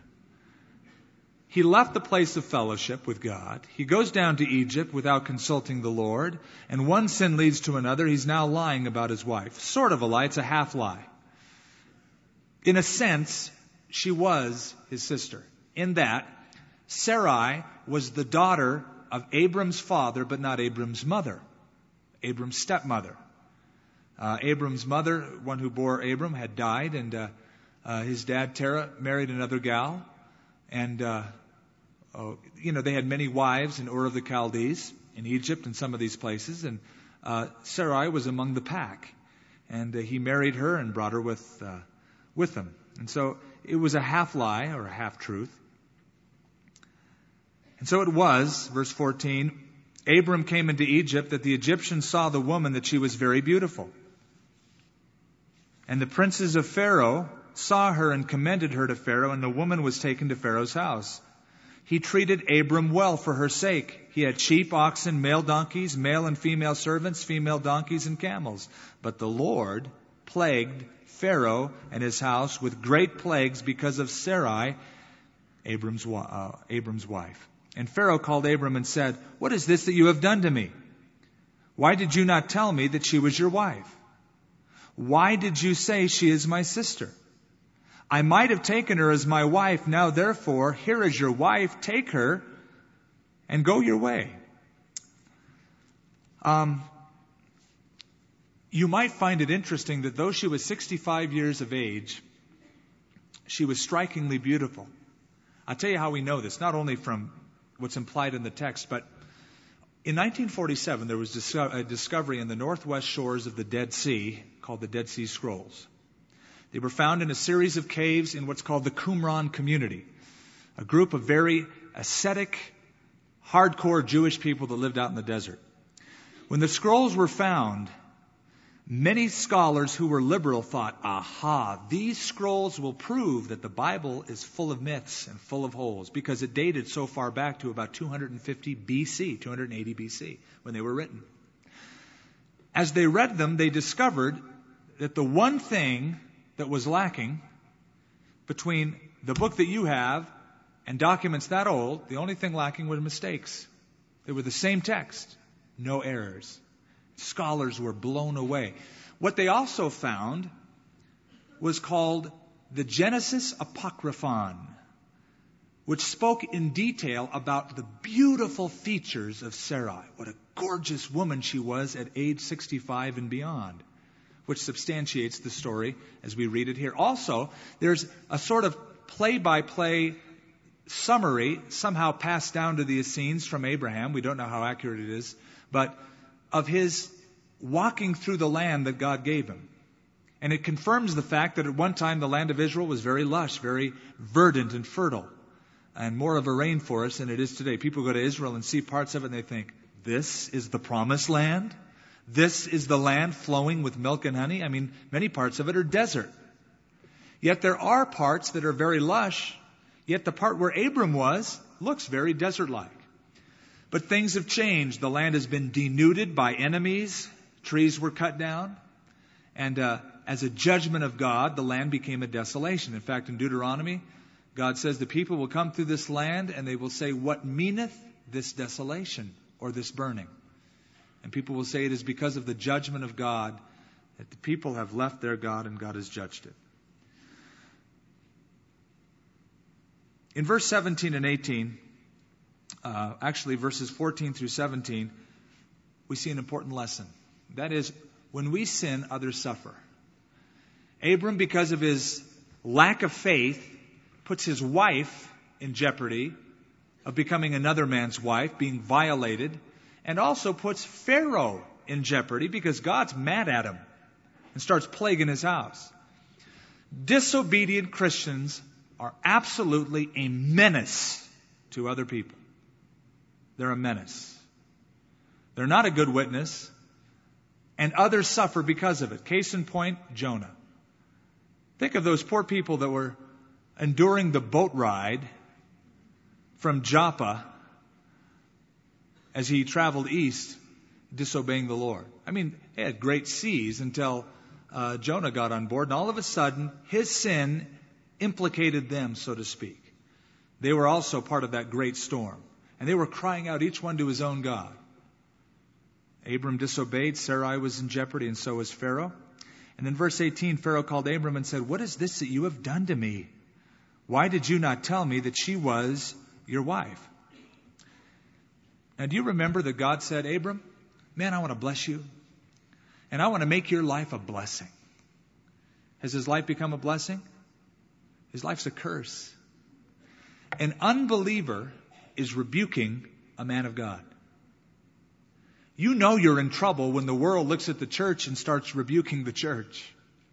He left the place of fellowship with God. He goes down to Egypt without consulting the Lord. And one sin leads to another. He's now lying about his wife. Sort of a lie. It's a half lie. In a sense, she was his sister. In that, Sarai was the daughter of Abram's father, but not Abram's mother. Abram's stepmother. Uh, Abram's mother, one who bore Abram, had died, and uh, uh, his dad, Terah, married another gal. And, uh, oh, you know, they had many wives in Ur of the Chaldees, in Egypt, and some of these places. And uh, Sarai was among the pack. And uh, he married her and brought her with, uh, with him. And so it was a half lie or a half truth. And so it was, verse fourteen, Abram came into Egypt, that the Egyptians saw the woman, that she was very beautiful. And the princes of Pharaoh saw her and commended her to Pharaoh, and the woman was taken to Pharaoh's house. He treated Abram well for her sake. He had sheep, oxen, male donkeys, male and female servants, female donkeys, and camels. But the Lord plagued Pharaoh and his house with great plagues because of Sarai, Abram's, uh, Abram's wife. And Pharaoh called Abram and said, "What is this that you have done to me? Why did you not tell me that she was your wife? Why did you say she is my sister? I might have taken her as my wife. Now therefore, here is your wife. Take her and go your way." Um, you might find it interesting that though she was sixty-five years of age, she was strikingly beautiful. I'll tell you how we know this, not only from what's implied in the text, but in nineteen forty-seven, there was a discovery in the northwest shores of the Dead Sea called the Dead Sea Scrolls. They were found in a series of caves in what's called the Qumran community, a group of very ascetic, hardcore Jewish people that lived out in the desert. When the scrolls were found, many scholars who were liberal thought, aha, these scrolls will prove that the Bible is full of myths and full of holes, because it dated so far back to about two hundred fifty B C, two hundred eighty B C, when they were written. As they read them, they discovered that the one thing that was lacking between the book that you have and documents that old, the only thing lacking were mistakes. They were the same text, no errors. Scholars were blown away. What they also found was called the Genesis Apocryphon, which spoke in detail about the beautiful features of Sarai. What a gorgeous woman she was at age sixty-five and beyond, which substantiates the story as we read it here. Also, there's a sort of play-by-play summary somehow passed down to the Essenes from Abraham. We don't know how accurate it is, but of his walking through the land that God gave him. And it confirms the fact that at one time the land of Israel was very lush, very verdant and fertile, and more of a rainforest than it is today. People go to Israel and see parts of it and they think, this is the promised land? This is the land flowing with milk and honey? I mean, many parts of it are desert. Yet there are parts that are very lush, yet the part where Abram was looks very desert-like. But things have changed. The land has been denuded by enemies. Trees were cut down. And uh, as a judgment of God, the land became a desolation. In fact, in Deuteronomy, God says the people will come through this land and they will say, "What meaneth this desolation or this burning?" And people will say it is because of the judgment of God that the people have left their God and God has judged it. In verse seventeen and eighteen, uh, actually verses fourteen through seventeen, we see an important lesson. That is, when we sin, others suffer. Abram, because of his lack of faith, puts his wife in jeopardy of becoming another man's wife, being violated, and also puts Pharaoh in jeopardy because God's mad at him and starts plaguing his house. Disobedient Christians are absolutely a menace to other people. They're a menace. They're not a good witness, and others suffer because of it. Case in point, Jonah. Think of those poor people that were enduring the boat ride from Joppa as he traveled east, disobeying the Lord. I mean, they had great seas until uh, Jonah got on board, and all of a sudden, his sin implicated them, so to speak. They were also part of that great storm, and they were crying out, each one to his own God. Abram disobeyed, Sarai was in jeopardy, and so was Pharaoh. And then verse eighteen, Pharaoh called Abram and said, "What is this that you have done to me? Why did you not tell me that she was your wife?" Now, do you remember that God said, "Abram, man, I want to bless you. And I want to make your life a blessing. Has his life become a blessing? His life's a curse. An unbeliever is rebuking a man of God. You know you're in trouble when the world looks at the church and starts rebuking the church.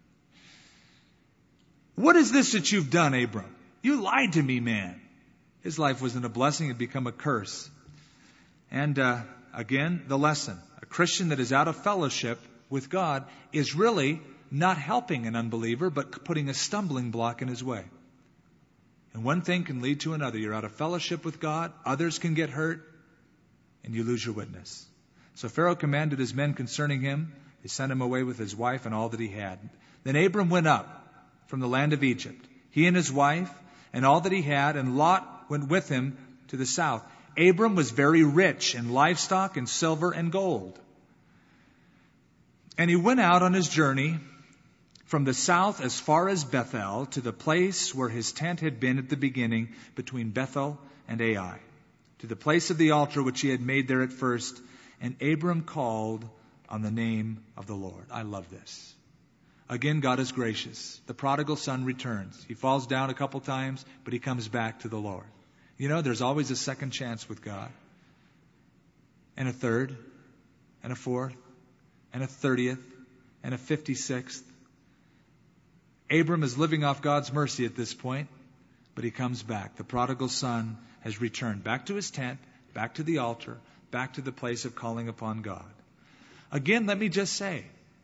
What is this that you've done, Abram? You lied to me, man. His life wasn't a blessing, it had become a curse. And uh, again, the lesson. A Christian that is out of fellowship with God is really not helping an unbeliever, but putting a stumbling block in his way. And one thing can lead to another. You're out of fellowship with God, others can get hurt, and you lose your witness. So Pharaoh commanded his men concerning him. They sent him away with his wife and all that he had. Then Abram went up from the land of Egypt, he and his wife and all that he had, and Lot went with him to the south. Abram was very rich in livestock and silver and gold. And he went out on his journey from the south as far as Bethel, to the place where his tent had been at the beginning, between Bethel and Ai, to the place of the altar which he had made there at first. And Abram called on the name of the Lord. I love this. Again, God is gracious. The prodigal son returns. He falls down a couple times, but he comes back to the Lord. You know, there's always a second chance with God. And a third, and a fourth, and a thirtieth, and a fifty-sixth. Abram is living off God's mercy at this point, but he comes back. The prodigal son has returned back to his tent, back to the altar, back to the place of calling upon God. Again, let me just say,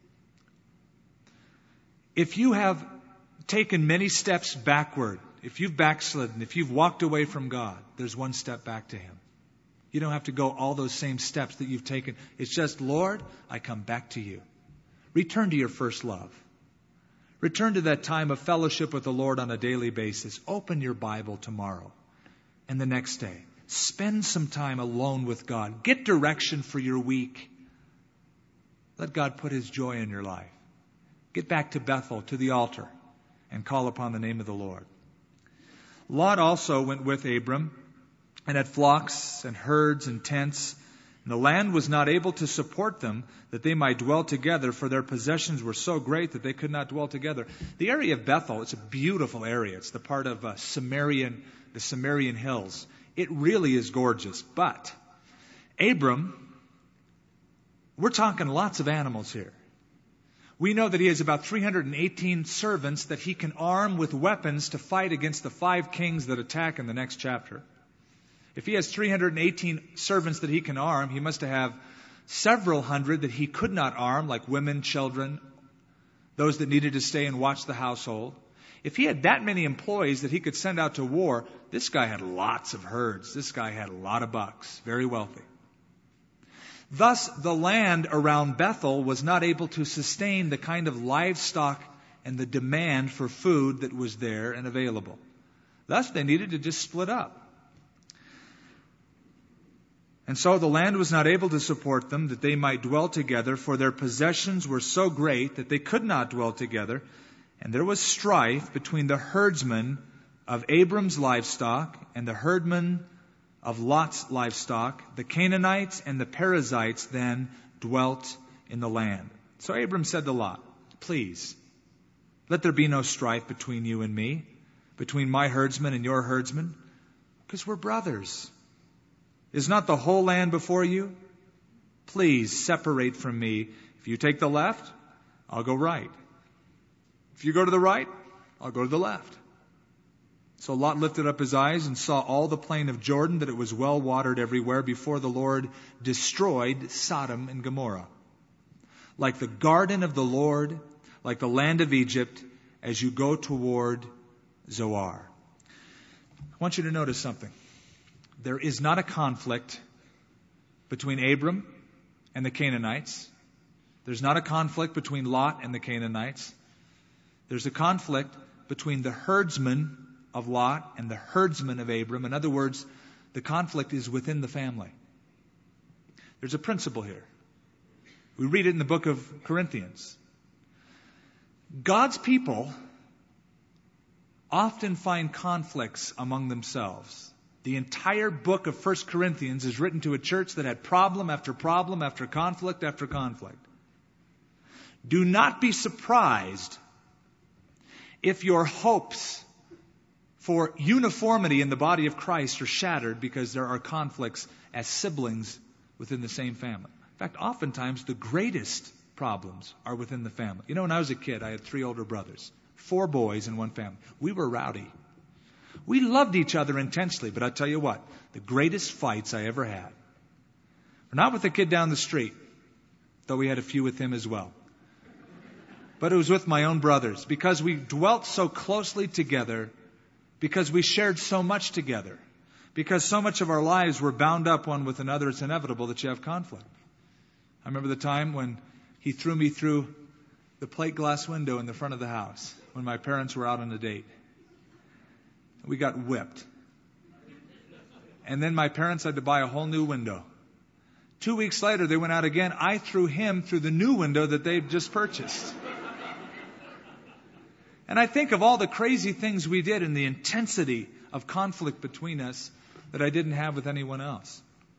if you have taken many steps backward, if you've backslidden, if you've walked away from God, there's one step back to Him. You don't have to go all those same steps that you've taken. It's just, Lord, I come back to you. Return to your first love. Return to that time of fellowship with the Lord on a daily basis. Open your Bible tomorrow and the next day. Spend some time alone with God. Get direction for your week. Let God put His joy in your life. Get back to Bethel, to the altar, and call upon the name of the Lord. Lot also went with Abram, and had flocks and herds and tents. And the land was not able to support them, that they might dwell together, for their possessions were so great that they could not dwell together. The area of Bethel, it's a beautiful area. It's the part of uh, Sumerian, the Sumerian hills. It really is gorgeous. But Abram, we're talking lots of animals here. We know that he has about three hundred eighteen servants that he can arm with weapons to fight against the five kings that attack in the next chapter. If he has three hundred eighteen servants that he can arm, he must have several hundred that he could not arm, like women, children, those that needed to stay and watch the household. If he had that many employees that he could send out to war, this guy had lots of herds. This guy had a lot of bucks, very wealthy. Thus, the land around Bethel was not able to sustain the kind of livestock and the demand for food that was there and available. Thus, they needed to just split up. And so the land was not able to support them, that they might dwell together, for their possessions were so great that they could not dwell together. And there was strife between the herdsmen of Abram's livestock and the herdmen of Lot's livestock. The Canaanites and the Perizzites then dwelt in the land. So Abram said to Lot, please, let there be no strife between you and me, between my herdsmen and your herdsmen, because we're brothers. Is not the whole land before you? Please separate from me. If you take the left, I'll go right. If you go to the right, I'll go to the left. So Lot lifted up his eyes and saw all the plain of Jordan, that it was well watered everywhere, before the Lord destroyed Sodom and Gomorrah. Like the garden of the Lord, like the land of Egypt, as you go toward Zoar. I want you to notice something. There is not a conflict between Abram and the Canaanites. There's not a conflict between Lot and the Canaanites. There's a conflict between the herdsmen of Lot and the herdsmen of Abram. In other words, the conflict is within the family. There's a principle here. We read it in the book of Corinthians. God's people often find conflicts among themselves. The entire book of First Corinthians is written to a church that had problem after problem after conflict after conflict. Do not be surprised if your hopes for uniformity in the body of Christ are shattered because there are conflicts as siblings within the same family. In fact, oftentimes the greatest problems are within the family. You know, when I was a kid, I had three older brothers, four boys in one family. We were rowdy. We loved each other intensely, but I tell you what, the greatest fights I ever had were not with the kid down the street, though we had a few with him as well. But it was with my own brothers, because we dwelt so closely together, because we shared so much together, because so much of our lives were bound up one with another. It's inevitable that you have conflict. I remember the time when he threw me through the plate glass window in the front of the house when my parents were out on a date. We got whipped. And then my parents had to buy a whole new window. Two weeks later, they went out again. I threw him through the new window that they'd just purchased. And I think of all the crazy things we did and the intensity of conflict between us that I didn't have with anyone else.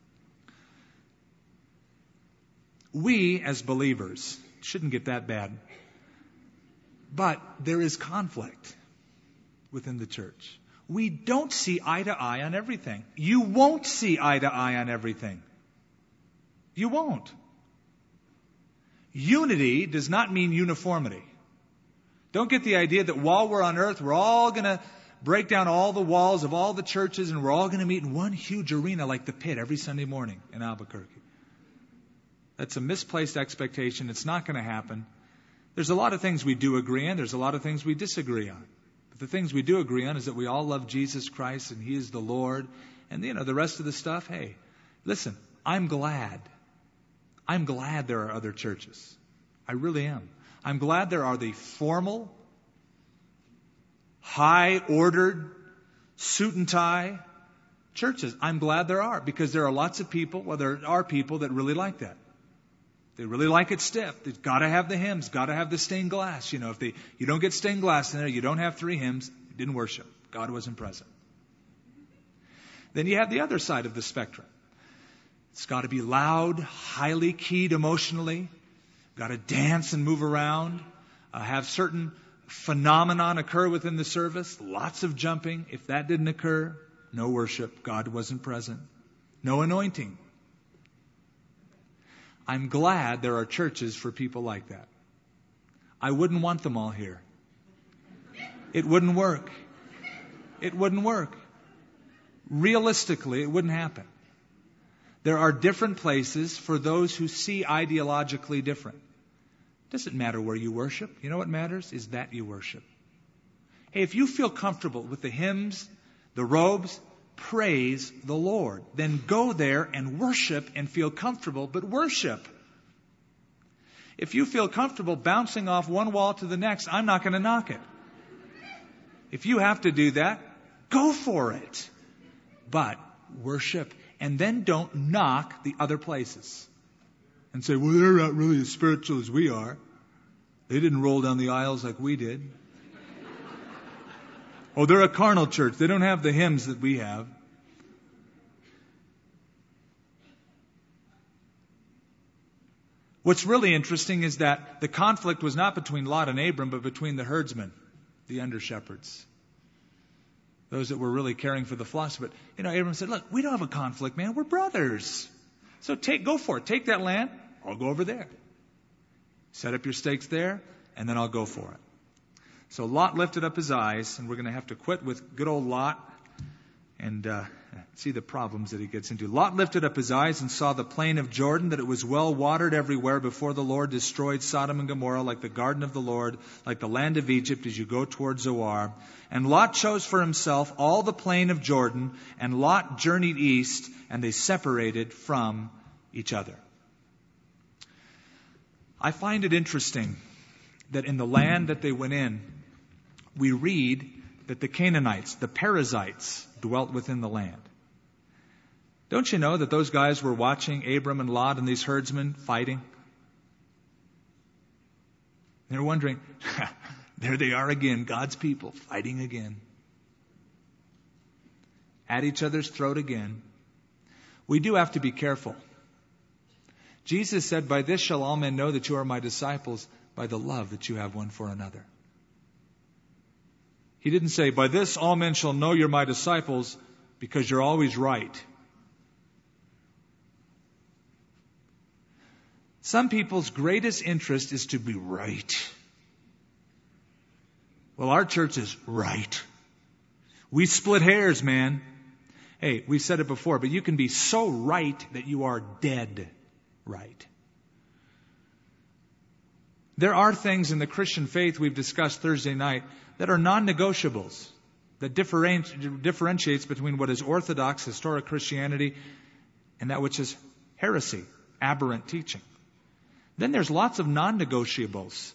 We, as believers, shouldn't get that bad. But there is conflict within the church. We don't see eye to eye on everything. You won't see eye to eye on everything. You won't. Unity does not mean uniformity. Don't get the idea that while we're on earth, we're all going to break down all the walls of all the churches and we're all going to meet in one huge arena like the Pit every Sunday morning in Albuquerque. That's a misplaced expectation. It's not going to happen. There's a lot of things we do agree on. There's a lot of things we disagree on. But the things we do agree on is that we all love Jesus Christ and He is the Lord. And, you know, the rest of the stuff, hey, listen, I'm glad. I'm glad there are other churches. I really am. I'm glad there are the formal, high-ordered, suit and tie churches. I'm glad there are, because there are lots of people, well, there are people that really like that. They really like it stiff. They've got to have the hymns, got to have the stained glass. You know, if they, you don't get stained glass in there, you don't have three hymns, you didn't worship. God wasn't present. Then you have the other side of the spectrum. It's got to be loud, highly keyed emotionally. Got to dance and move around. Uh, have certain phenomenon occur within the service. Lots of jumping. If that didn't occur, no worship. God wasn't present. No anointing. I'm glad there are churches for people like that. I wouldn't want them all here. It wouldn't work. It wouldn't work. Realistically, it wouldn't happen. There are different places for those who see ideologically different. It doesn't matter where you worship. You know what matters is that you worship. Hey, if you feel comfortable with the hymns, the robes, praise the Lord. Then go there and worship and feel comfortable, but worship. If you feel comfortable bouncing off one wall to the next, I'm not going to knock it. If you have to do that, go for it. But worship. And then don't knock the other places. And say, well, they're not really as spiritual as we are. They didn't roll down the aisles like we did. Oh, they're a carnal church. They don't have the hymns that we have. What's really interesting is that the conflict was not between Lot and Abram, but between the herdsmen, the under-shepherds. Those that were really caring for the flocks. But, you know, Abram said, look, we don't have a conflict, man. We're brothers. So take, go for it. Take that land. I'll go over there. Set up your stakes there, and then I'll go for it. So Lot lifted up his eyes, and we're going to have to quit with good old Lot and uh, see the problems that he gets into. Lot lifted up his eyes and saw the plain of Jordan, that it was well watered everywhere before the Lord destroyed Sodom and Gomorrah, like the garden of the Lord, like the land of Egypt as you go toward Zoar. And Lot chose for himself all the plain of Jordan, and Lot journeyed east, and they separated from each other. I find it interesting that in the land that they went in, we read that the Canaanites, the Perizzites, dwelt within the land. Don't you know that those guys were watching Abram and Lot and these herdsmen fighting? They're wondering, there they are again, God's people fighting again. At each other's throat again. We do have to be careful. Jesus said, by this shall all men know that you are my disciples, By the love that you have one for another. He didn't say, by this all men shall know you're my disciples, because you're always right. Some people's greatest interest is to be right. Well, our church is right. We split hairs, man. Hey, we've said it before, but you can be so right that you are dead right. There are things in the Christian faith we've discussed Thursday night that are non-negotiables, that differenti- differentiates between what is orthodox, historic Christianity, and that which is heresy, aberrant teaching. Then there's lots of non-negotiables.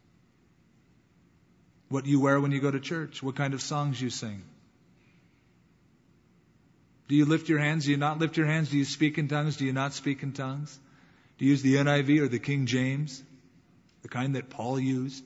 What you wear when you go to church, what kind of songs you sing. Do you lift your hands? Do you not lift your hands? Do you speak in tongues? Do you not speak in tongues? Do you use the N I V or the King James? The kind that Paul used?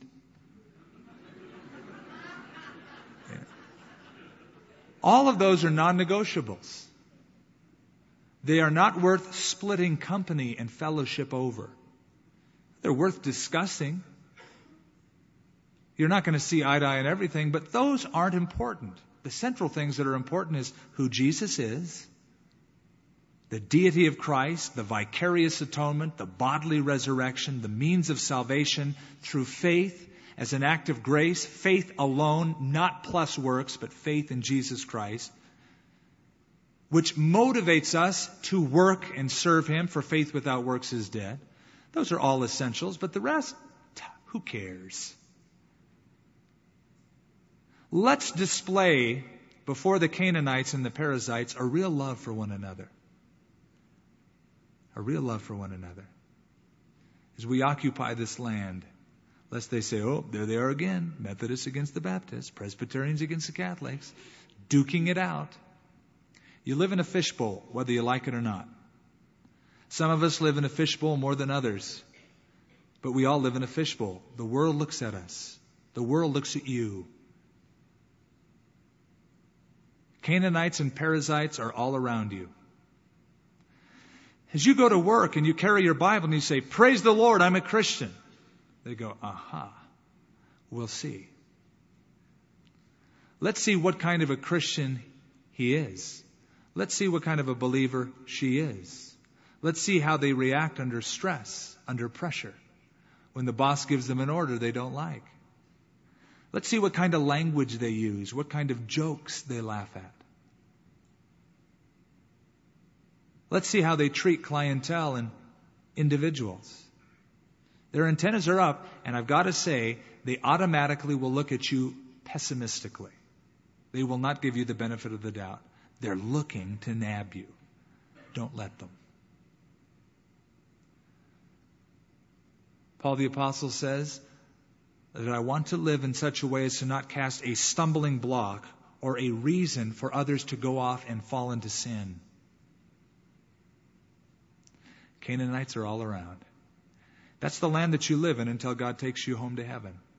Yeah. All of those are non-negotiables. They are not worth splitting company and fellowship over. They're worth discussing. You're not going to see eye to eye on everything, but those aren't important. The central things that are important is who Jesus is, the deity of Christ, the vicarious atonement, the bodily resurrection, the means of salvation through faith as an act of grace, faith alone, not plus works, but faith in Jesus Christ, which motivates us to work and serve Him, for faith without works is dead. Those are all essentials, but the rest, who cares? Let's display before the Canaanites and the Perizzites a real love for one another. A real love for one another. As we occupy this land, lest they say, oh, there they are again, Methodists against the Baptists, Presbyterians against the Catholics, duking it out. You live in a fishbowl, whether you like it or not. Some of us live in a fishbowl more than others, but we all live in a fishbowl. The world looks at us. The world looks at you. Canaanites and Perizzites are all around you. As you go to work and you carry your Bible and you say, praise the Lord, I'm a Christian. They go, aha, we'll see. Let's see what kind of a Christian he is. Let's see what kind of a believer she is. Let's see how they react under stress, under pressure, when the boss gives them an order they don't like. Let's see what kind of language they use, what kind of jokes they laugh at. Let's see how they treat clientele and individuals. Their antennas are up, and I've got to say, they automatically will look at you pessimistically. They will not give you the benefit of the doubt. They're looking to nab you. Don't let them. Paul the Apostle says that I want to live in such a way as to not cast a stumbling block or a reason for others to go off and fall into sin. Canaanites are all around. That's the land that you live in until God takes you home to heaven.